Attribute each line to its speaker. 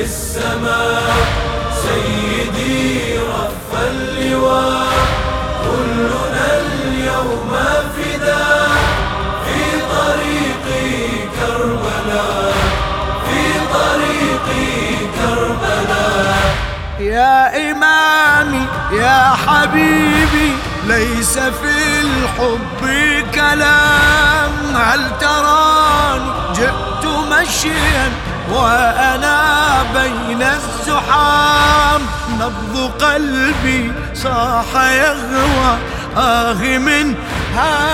Speaker 1: السماء سيدي رف اللواء، كلنا اليوم فداء في طريق كربلاء، في طريق كربلاء.
Speaker 2: يا إمامي يا حبيبي ليس في الحب كلام، هل تراني جئت مشيا وأنا بين الزحام، نبض قلبي صاح يغوى من هذا